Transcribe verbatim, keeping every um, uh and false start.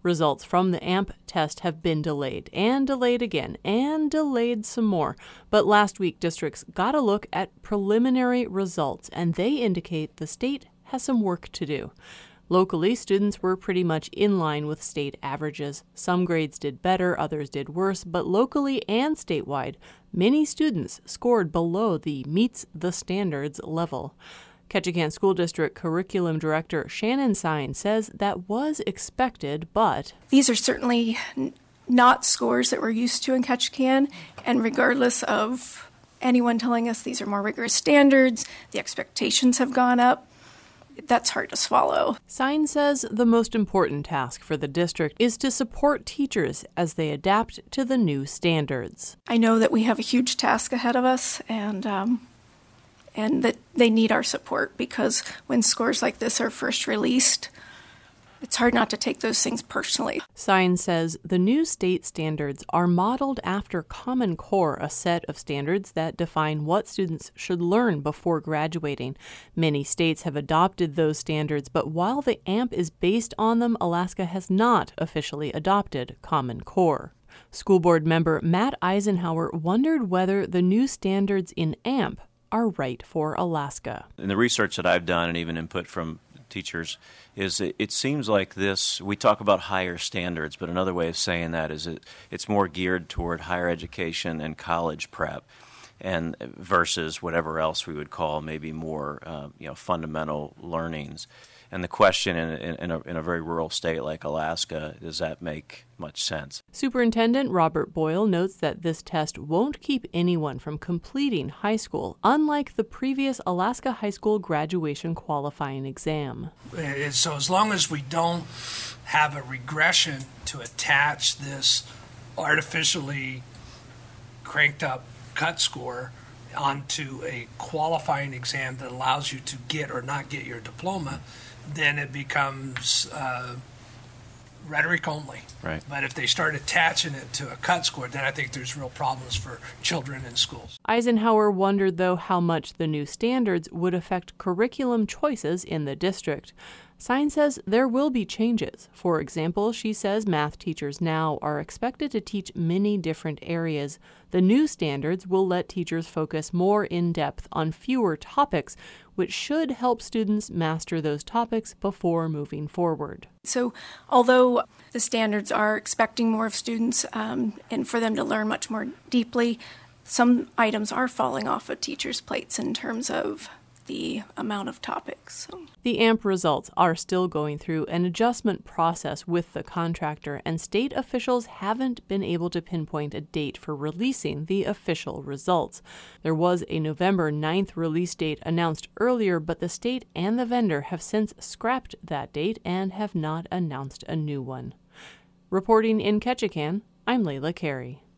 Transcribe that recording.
Results from the A M P test have been delayed and delayed again and delayed some more. But last week, districts got a look at preliminary results, and they indicate the state has some work to do. Locally, students were pretty much in line with state averages. Some grades did better, others did worse, but locally and statewide, many students scored below the meets the standards level. Ketchikan School District Curriculum Director Shannon Sine says that was expected, but these are certainly n- not scores that we're used to in Ketchikan, and regardless of anyone telling us these are more rigorous standards, the expectations have gone up. That's hard to swallow. Sine says the most important task for the district is to support teachers as they adapt to the new standards. I know that we have a huge task ahead of us, and um, and that they need our support, because when scores like this are first released, it's hard not to take those things personally. Sine says the new state standards are modeled after Common Core, a set of standards that define what students should learn before graduating. Many states have adopted those standards, but while the A M P is based on them, Alaska has not officially adopted Common Core. School board member Matt Eisenhower wondered whether the new standards in A M P are right for Alaska. In the research that I've done, and even input from teachers, is it, it seems like this, we talk about higher standards, but another way of saying that is it, it's more geared toward higher education and college prep, and versus whatever else we would call maybe more uh, you know, fundamental learnings. And the question in, in, in, a, in a very rural state like Alaska, does that make much sense? Superintendent Robert Boyle notes that this test won't keep anyone from completing high school, unlike the previous Alaska high school graduation qualifying exam. So as long as we don't have a regression to attach this artificially cranked up cut score onto a qualifying exam that allows you to get or not get your diploma, then it becomes uh, rhetoric only. Right. But if they start attaching it to a cut score, then I think there's real problems for children in schools. Eisenhower wondered, though, how much the new standards would affect curriculum choices in the district. Sine says there will be changes. For example, she says math teachers now are expected to teach many different areas. The new standards will let teachers focus more in depth on fewer topics, which should help students master those topics before moving forward. So although the standards are expecting more of students um, and for them to learn much more deeply, some items are falling off of teachers' plates in terms of the amount of topics. So. The A M P results are still going through an adjustment process with the contractor, and state officials haven't been able to pinpoint a date for releasing the official results. There was a November ninth release date announced earlier, but the state and the vendor have since scrapped that date and have not announced a new one. Reporting in Ketchikan, I'm Layla Carey.